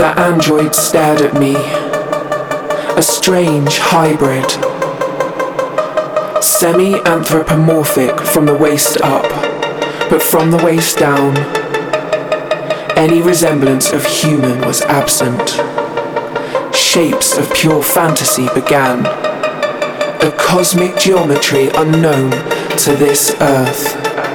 That android stared at me, a strange hybrid, semi-anthropomorphic from the waist up, but from the waist down, any resemblance of human was absent. Shapes of pure fantasy began, a cosmic geometry unknown to this earth.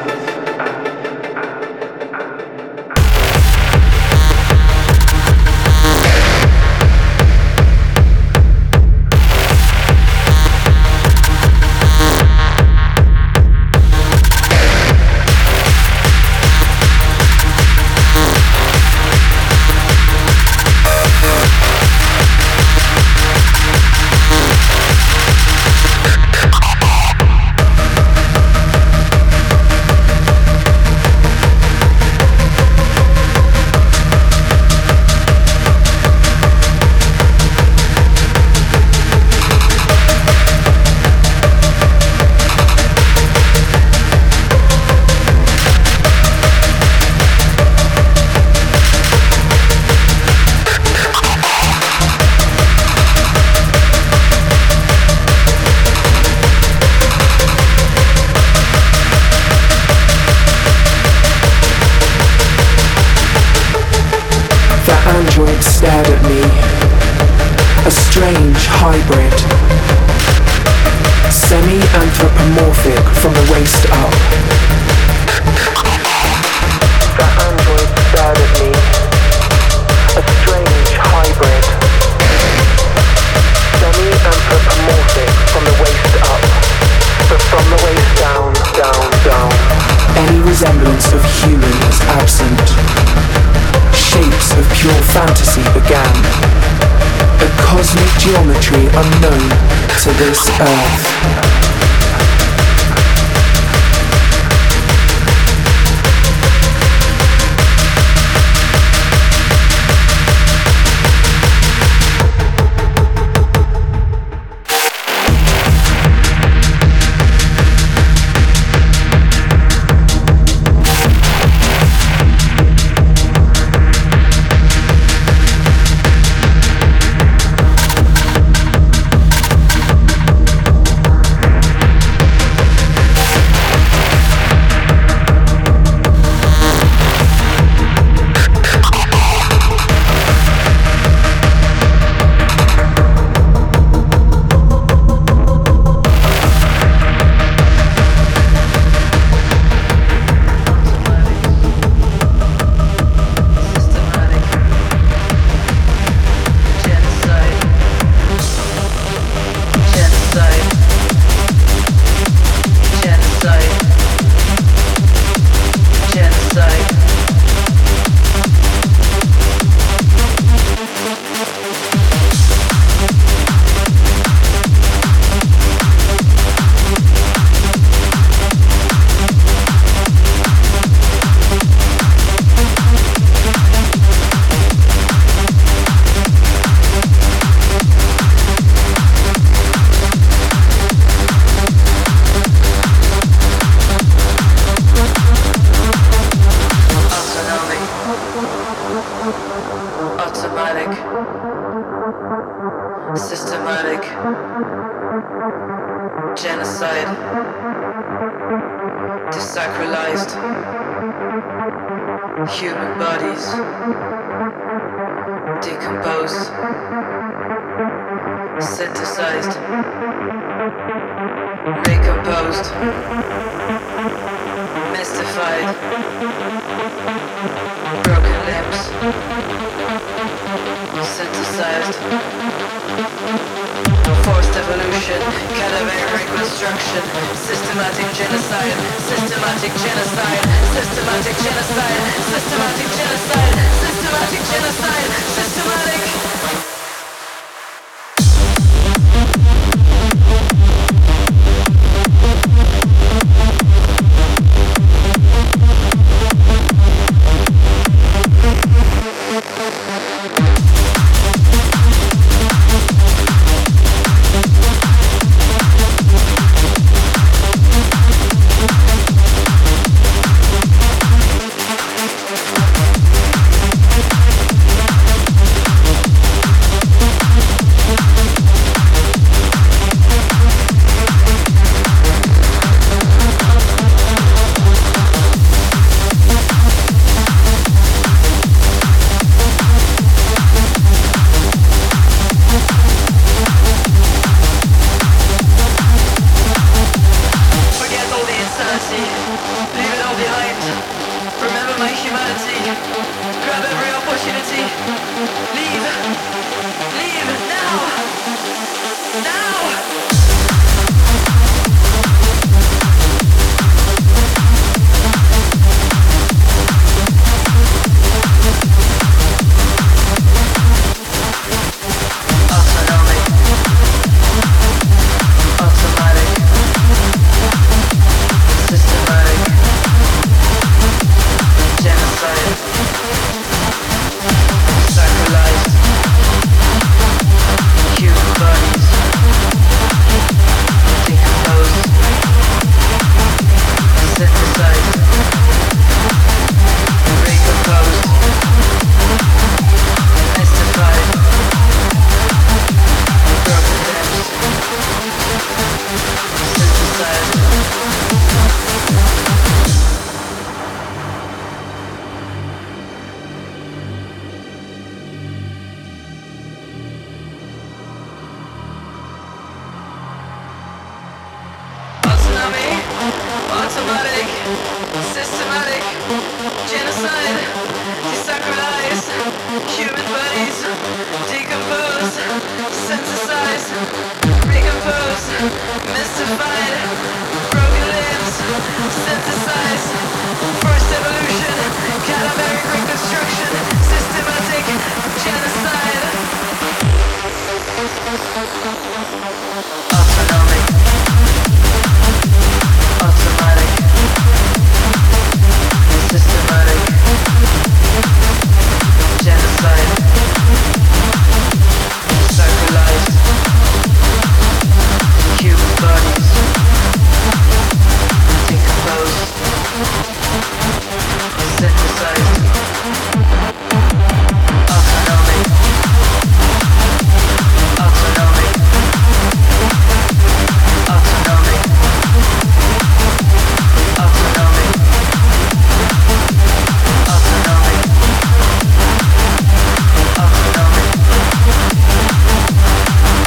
Stared at me, a strange hybrid, semi-anthropomorphic from the waist up. That android stared at me, a strange hybrid, semi-anthropomorphic from the waist up, but from the waist down, down, down. Any resemblance of human was absent. Shapes of pure fantasy began, a cosmic geometry unknown to this earth. Systematic genocide, desacralized human bodies, decomposed, synthesized, recomposed, mystified, broken limbs, synthesized, forced evolution, cadaveric reconstruction, systematic genocide, systematic genocide, systematic genocide, systematic genocide, systematic genocide, systematic. Systematic genocide, desacralize human bodies, decompose, synthesize, recompose, mystified, broken limbs, synthesize, first evolution, cadaveric reconstruction, systematic genocide. Autonomic, automatic, systematic genocide, circularized human bodies, decomposed, synthesized, autonomic, autonomic, autonomic, autonomic, autonomic, autonomic,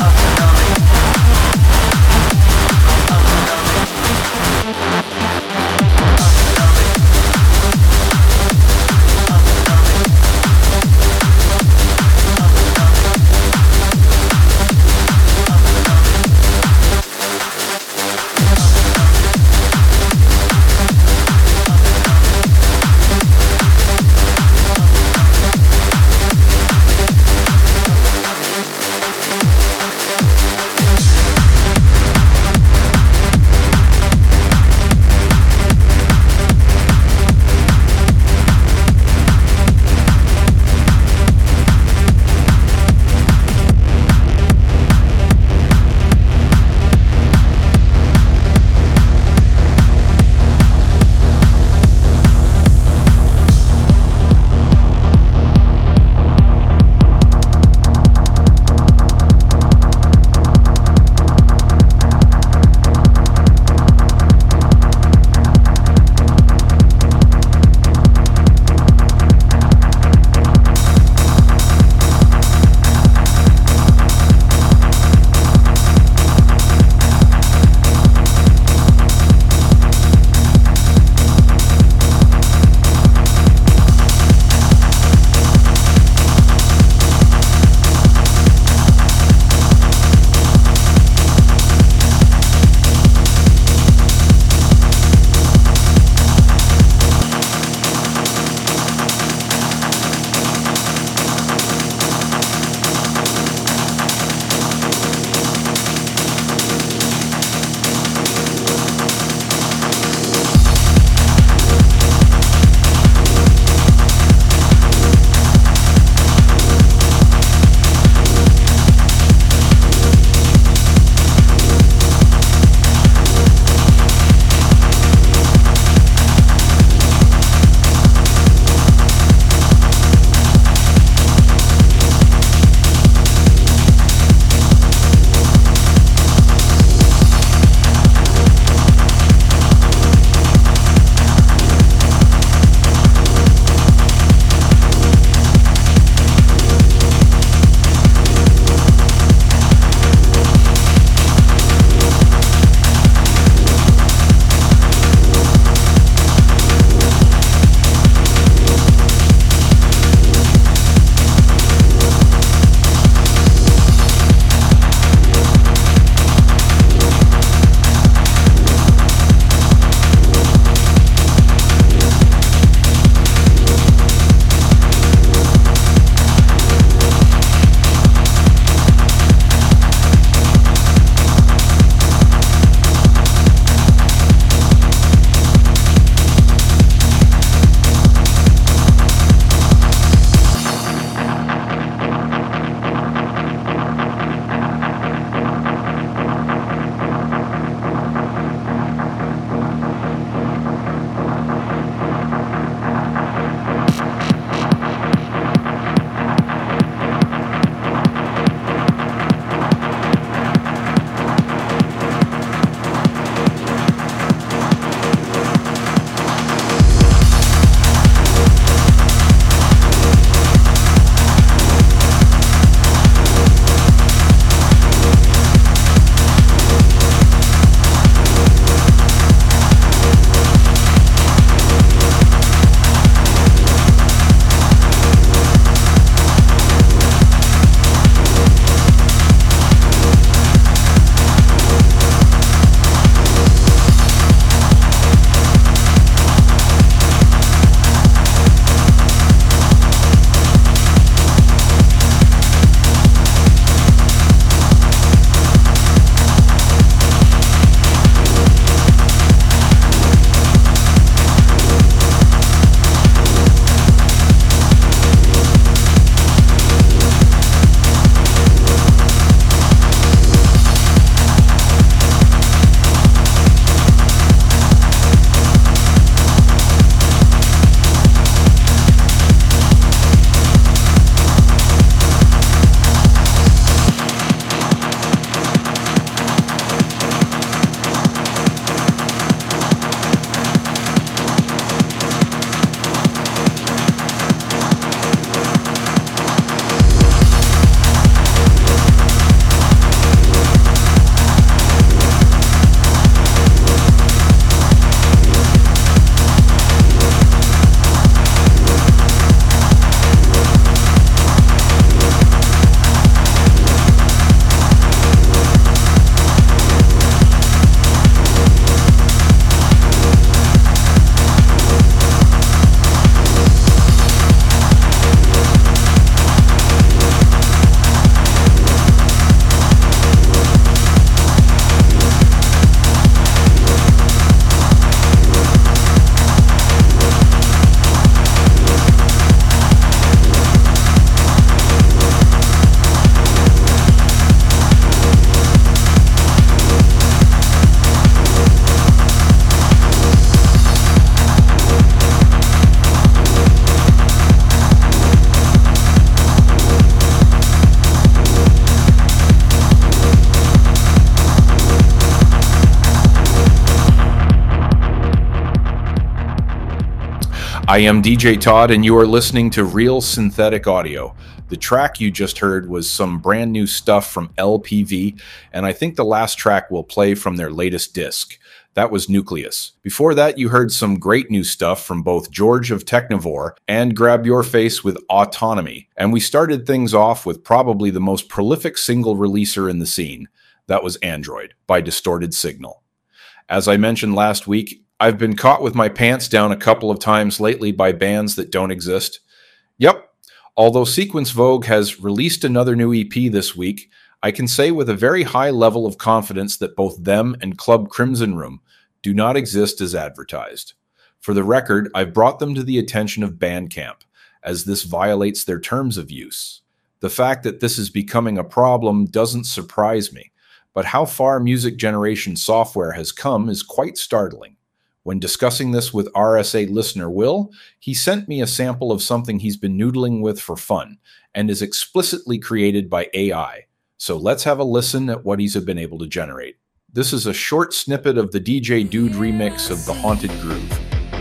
I am DJ Todd, and you are listening to Real Synthetic Audio. The track you just heard was some brand new stuff from LPV, and I think the last track we'll play from their latest disc. That was Nucleus. Before that, you heard some great new stuff from both George of Technivore and Grab Your Face with Autonomy. And we started things off with probably the most prolific single releaser in the scene. That was Android by Distorted Signal. As I mentioned last week, I've been caught with my pants down a couple of times lately by bands that don't exist. Yep, although Sequence Vogue has released another new EP this week, I can say with a very high level of confidence that both them and Club Crimson Room do not exist as advertised. For the record, I've brought them to the attention of Bandcamp, as this violates their terms of use. The fact that this is becoming a problem doesn't surprise me, but how far music generation software has come is quite startling. When discussing this with RSA listener Will, he sent me a sample of something he's been noodling with for fun and is explicitly created by AI. So let's have a listen at what he's been able to generate. This is a short snippet of the DJ Dude remix of The Haunted Groove.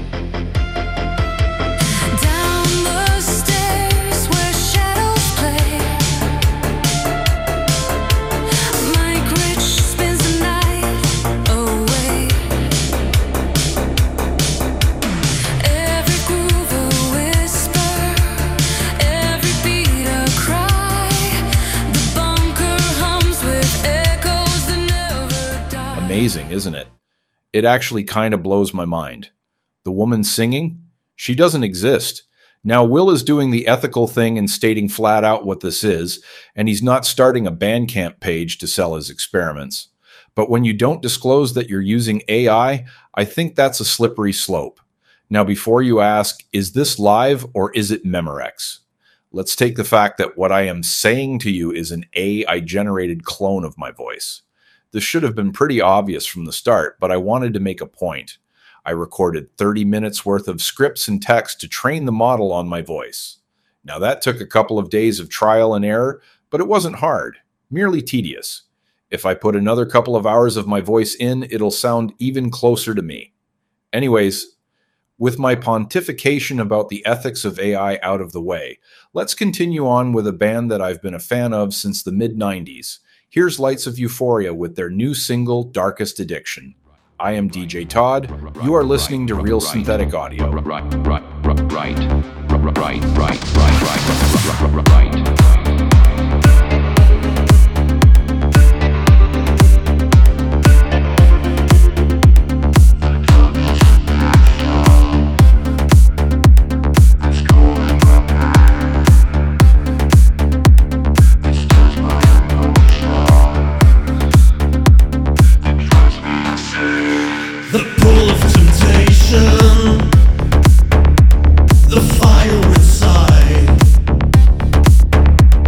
Amazing, isn't it? It actually kind of blows my mind. The woman singing? She doesn't exist. Now, Will is doing the ethical thing and stating flat out what this is, and he's not starting a Bandcamp page to sell his experiments. But when you don't disclose that you're using AI, I think that's a slippery slope. Now, before you ask, is this live or is it Memorex? Let's take the fact that what I am saying to you is an AI-generated clone of my voice. This should have been pretty obvious from the start, but I wanted to make a point. I recorded 30 minutes worth of scripts and text to train the model on my voice. Now that took a couple of days of trial and error, but it wasn't hard, merely tedious. If I put another couple of hours of my voice in, it'll sound even closer to me. Anyways, with my pontification about the ethics of AI out of the way, let's continue on with a band that I've been a fan of since the mid-90s. Here's Lights of Euphoria with their new single, Darkest Addiction. I am DJ Todd. You are listening to Real Synthetic Audio. Right. The fire inside.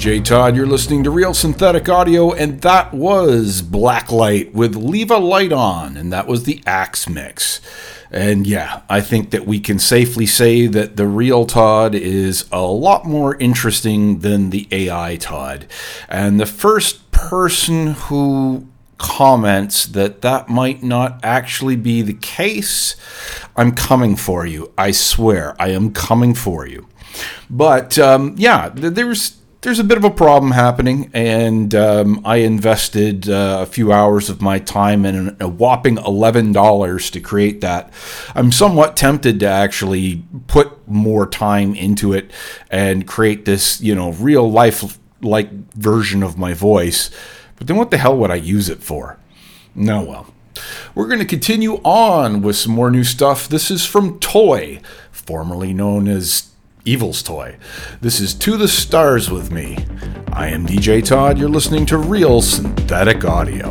DJ Todd. You're listening to Real Synthetic Audio, and that was Blacklight with Leave a Light On, and that was the Axe mix. And yeah, I think that we can safely say that the real Todd is a lot more interesting than the AI Todd. And the first person who comments that might not actually be the case, I'm coming for you. I swear, I am coming for you. But yeah, there's a bit of a problem happening, and I invested a few hours of my time and a whopping $11 to create that. I'm somewhat tempted to actually put more time into it and create this, real life like version of my voice. But then what the hell would I use it for? No, well. We're going to continue on with some more new stuff. This is from Toy, formerly known as Evil's Toy. This is To the Stars With Me. I am DJ Todd. You're listening to Real Synthetic Audio.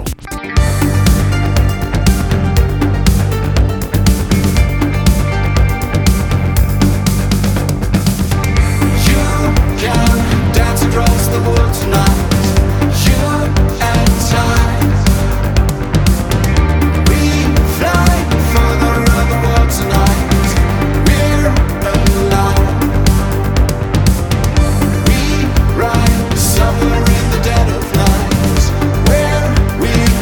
Somewhere in the dead of night, where we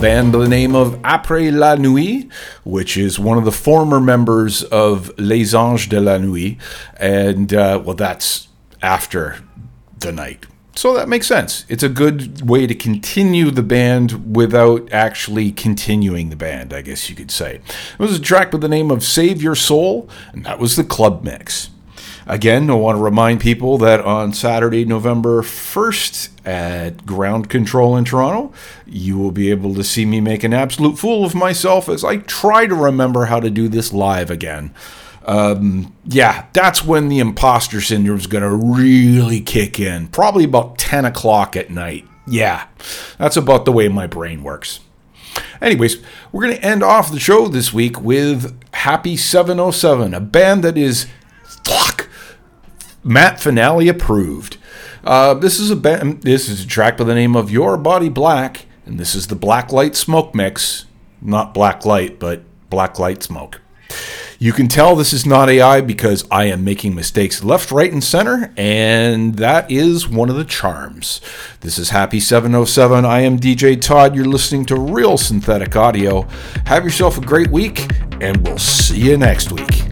band by the name of Après la Nuit, which is one of the former members of Les Anges de la Nuit, and well, that's after the night. So that makes sense. It's a good way to continue the band without actually continuing the band, I guess you could say. It was a track by the name of Save Your Soul, and that was the club mix. Again, I want to remind people that on Saturday, November 1st at Ground Control in Toronto, you will be able to see me make an absolute fool of myself as I try to remember how to do this live again. Yeah, that's when the imposter syndrome is going to really kick in. Probably about 10 o'clock at night. Yeah, that's about the way my brain works. Anyways, we're going to end off the show this week with Happy 707, a band that is Matt Finale approved. This is a track by the name of Your Body Black, and this is the Black Light Smoke mix. Not Black Light, but Black Light Smoke. You can tell this is not AI because I am making mistakes left, right, and center, and that is one of the charms. This is Happy 707. I am DJ Todd. You're listening to Real Synthetic Audio. Have yourself a great week, and we'll see you next week.